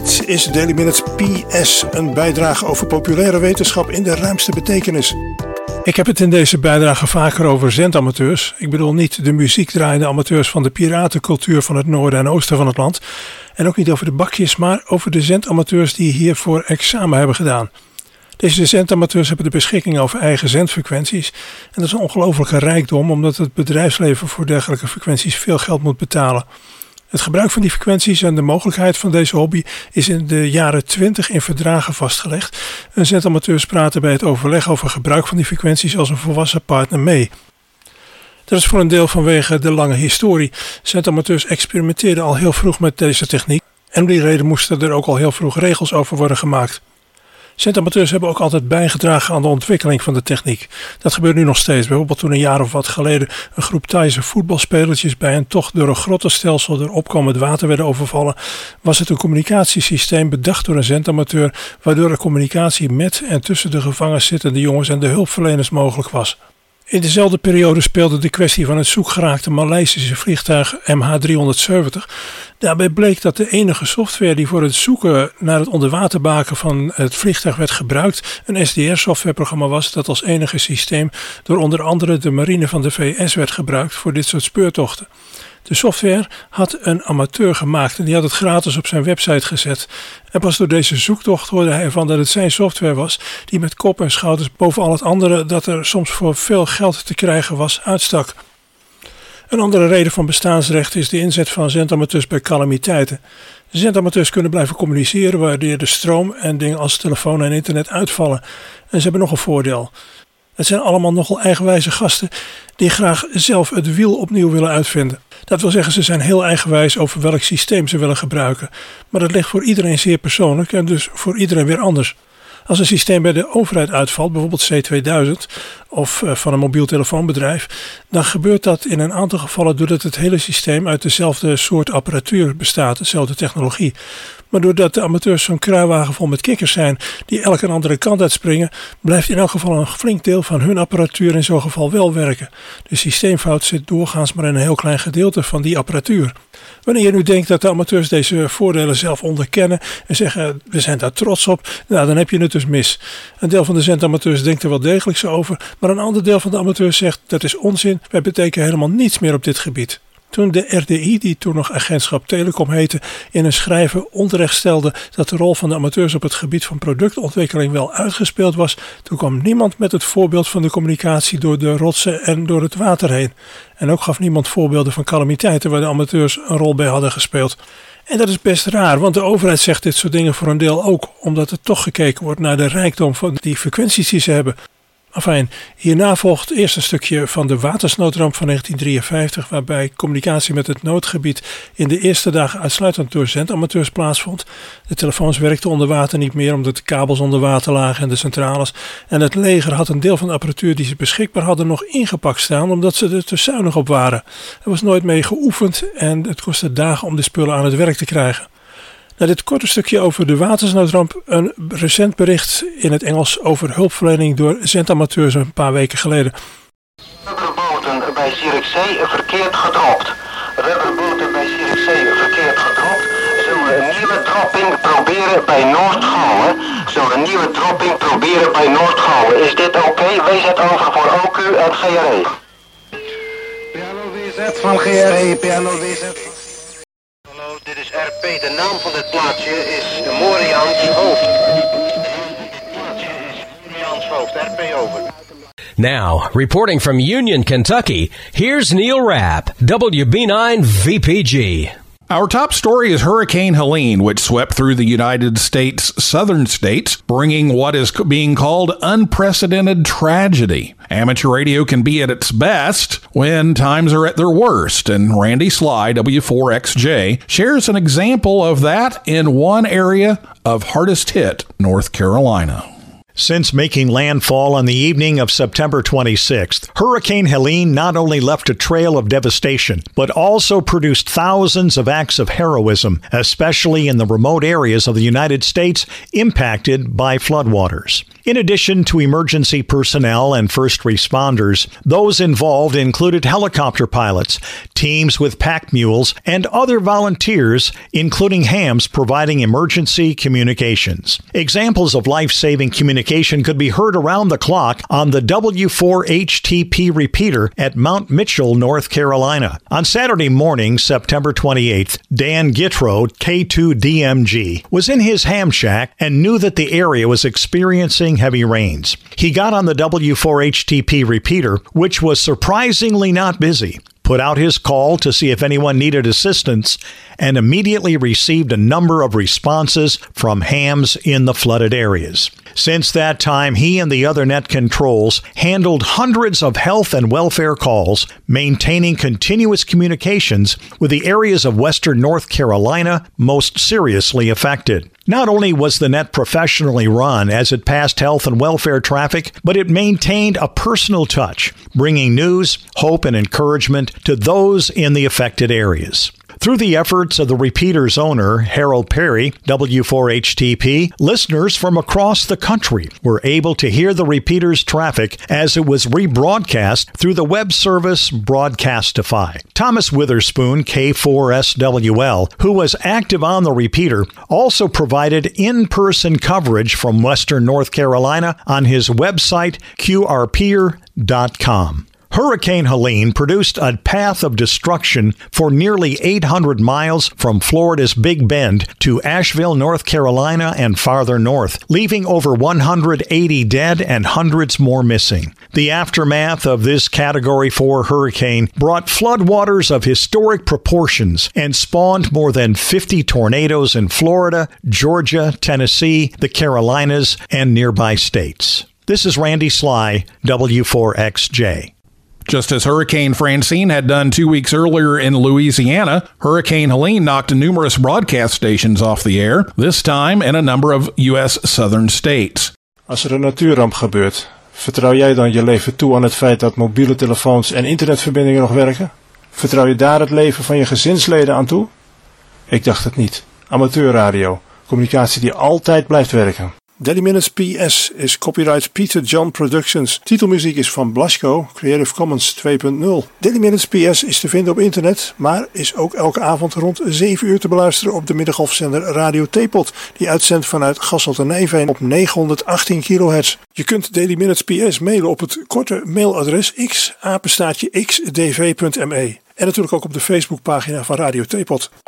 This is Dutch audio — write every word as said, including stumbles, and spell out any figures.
Dit is Daily Minutes P S, een bijdrage over populaire wetenschap in de ruimste betekenis. Ik heb het in deze bijdrage vaker over zendamateurs. Ik bedoel niet de muziekdraaiende amateurs van de piratencultuur van het noorden en oosten van het land. En ook niet over de bakjes, maar over de zendamateurs die hiervoor examen hebben gedaan. Deze zendamateurs hebben de beschikking over eigen zendfrequenties. En dat is een ongelofelijke rijkdom, omdat het bedrijfsleven voor dergelijke frequenties veel geld moet betalen. Het gebruik van die frequenties en de mogelijkheid van deze hobby is in de jaren twintig in verdragen vastgelegd. En zendamateurs praten bij het overleg over gebruik van die frequenties als een volwassen partner mee. Dat is voor een deel vanwege de lange historie. Zendamateurs experimenteerden al heel vroeg met deze techniek en om die reden moesten er ook al heel vroeg regels over worden gemaakt. Zendamateurs hebben ook altijd bijgedragen aan de ontwikkeling van de techniek. Dat gebeurt nu nog steeds. Bijvoorbeeld toen een jaar of wat geleden een groep Thaise voetbalspelertjes bij een tocht door een grottenstelsel door opkomend water werden overvallen, was het een communicatiesysteem bedacht door een zendamateur, waardoor er communicatie met en tussen de gevangen zittende jongens en de hulpverleners mogelijk was. In dezelfde periode speelde de kwestie van het zoekgeraakte Maleisische vliegtuig M H driehonderdzeventig. Daarbij bleek dat de enige software die voor het zoeken naar het onderwaterbaken van het vliegtuig werd gebruikt een S D R-softwareprogramma was dat als enige systeem door onder andere de marine van de V S werd gebruikt voor dit soort speurtochten. De software had een amateur gemaakt en die had het gratis op zijn website gezet. En pas door deze zoektocht hoorde hij ervan dat het zijn software was die met kop en schouders boven al het andere dat er soms voor veel geld te krijgen was uitstak. Een andere reden van bestaansrecht is de inzet van zendamateurs bij calamiteiten. Zendamateurs kunnen blijven communiceren wanneer de stroom en dingen als telefoon en internet uitvallen. En ze hebben nog een voordeel. Het zijn allemaal nogal eigenwijze gasten die graag zelf het wiel opnieuw willen uitvinden. Dat wil zeggen, ze zijn heel eigenwijs over welk systeem ze willen gebruiken. Maar dat ligt voor iedereen zeer persoonlijk en dus voor iedereen weer anders. Als een systeem bij de overheid uitvalt, bijvoorbeeld C tweeduizend of van een mobiel telefoonbedrijf, dan gebeurt dat in een aantal gevallen doordat het hele systeem uit dezelfde soort apparatuur bestaat, dezelfde technologie. Maar doordat de amateurs zo'n kruiwagen vol met kikkers zijn die elke een andere kant uitspringen, blijft in elk geval een flink deel van hun apparatuur in zo'n geval wel werken. De systeemfout zit doorgaans maar in een heel klein gedeelte van die apparatuur. Wanneer je nu denkt dat de amateurs deze voordelen zelf onderkennen en zeggen we zijn daar trots op, nou dan heb je het dus mis. Een deel van de zendamateurs denkt er wel degelijk zo over, maar een ander deel van de amateurs zegt dat is onzin, wij betekenen helemaal niets meer op dit gebied. Toen de R D I, die toen nog Agentschap Telecom heette, in een schrijven onterecht stelde dat de rol van de amateurs op het gebied van productontwikkeling wel uitgespeeld was, toen kwam niemand met het voorbeeld van de communicatie door de rotsen en door het water heen. En ook gaf niemand voorbeelden van calamiteiten waar de amateurs een rol bij hadden gespeeld. En dat is best raar, want de overheid zegt dit soort dingen voor een deel ook, omdat er toch gekeken wordt naar de rijkdom van die frequenties die ze hebben. Enfin, hierna volgt eerst een stukje van de watersnoodramp van negentien drieënvijftig, waarbij communicatie met het noodgebied in de eerste dagen uitsluitend door zendamateurs plaatsvond. De telefoons werkten onder water niet meer omdat de kabels onder water lagen en de centrales. En het leger had een deel van de apparatuur die ze beschikbaar hadden nog ingepakt staan omdat ze er te zuinig op waren. Er was nooit mee geoefend en het kostte dagen om de spullen aan het werk te krijgen. Na dit korte stukje over de watersnoodramp een recent bericht in het Engels over hulpverlening door zendamateurs een paar weken geleden. Rubberboten bij Zierikzee verkeerd gedropt. Rubberboten bij Zierikzee verkeerd gedropt. Zullen een nieuwe dropping proberen bij Noordgouwen. Zullen een nieuwe dropping proberen bij Noordgouwen. Is dit oké? Okay? Wees het over voor O Q en G R E. P N O W Z van G R E, P N O W Z. Hallo, dit is R P. De naam van dit plaatsje is Moriaans Hoofd. Dit plaatsje is Moriaans Hoofd. R P over. Now, reporting from Union, Kentucky, here's Neil Rapp, W B nine V P G. Our top story is Hurricane Helene, which swept through the United States' southern states, bringing what is being called unprecedented tragedy. Amateur radio can be at its best when times are at their worst, and Randy Sly, W four X J, shares an example of that in one area of hardest hit North Carolina. Since making landfall on the evening of September twenty-sixth, Hurricane Helene not only left a trail of devastation, but also produced thousands of acts of heroism, especially in the remote areas of the United States impacted by floodwaters. In addition to emergency personnel and first responders, those involved included helicopter pilots, teams with pack mules, and other volunteers, including hams providing emergency communications. Examples of life-saving communication could be heard around the clock on the W four H T P repeater at Mount Mitchell, North Carolina. On Saturday morning, September twenty-eighth, Dan Gitrow, K two D M G, was in his ham shack and knew that the area was experiencing heavy rains. He got on the W four H T P repeater, which was surprisingly not busy, put out his call to see if anyone needed assistance, and immediately received a number of responses from hams in the flooded areas. Since that time, he and the other net controls handled hundreds of health and welfare calls, maintaining continuous communications with the areas of western North Carolina most seriously affected. Not only was the net professionally run as it passed health and welfare traffic, but it maintained a personal touch, bringing news, hope, and encouragement to those in the affected areas. Through the efforts of the repeater's owner, Harold Perry, W four H T P, listeners from across the country were able to hear the repeater's traffic as it was rebroadcast through the web service Broadcastify. Thomas Witherspoon, K four S W L, who was active on the repeater, also provided in-person coverage from Western North Carolina on his website, Q R peer dot com. Hurricane Helene produced a path of destruction for nearly eight hundred miles from Florida's Big Bend to Asheville, North Carolina, and farther north, leaving over one hundred eighty dead and hundreds more missing. The aftermath of this Category four hurricane brought floodwaters of historic proportions and spawned more than fifty tornadoes in Florida, Georgia, Tennessee, the Carolinas, and nearby states. This is Randy Sly, W four X J. Just as Hurricane Francine had done two weeks earlier in Louisiana, Hurricane Helene knocked numerous broadcast stations off the air, this time in a number of U S southern states. Als er een natuurramp gebeurt, vertrouw jij dan je leven toe aan het feit dat mobiele telefoons en internetverbindingen nog werken? Vertrouw je daar het leven van je gezinsleden aan toe? Ik dacht het niet. Amateurradio, communicatie die altijd blijft werken. Daily Minutes P S is copyright Peter John Productions. Titelmuziek is van Blasco, Creative Commons twee punt nul. Daily Minutes P S is te vinden op internet, maar is ook elke avond rond zeven uur te beluisteren op de middengolfzender Radio Theepot, die uitzendt vanuit Gasselte-Nijveen op negenhonderdachttien kilohertz. Je kunt Daily Minutes P S mailen op het korte mailadres x apenstaartje x d v punt m e en natuurlijk ook op de Facebookpagina van Radio Theepot.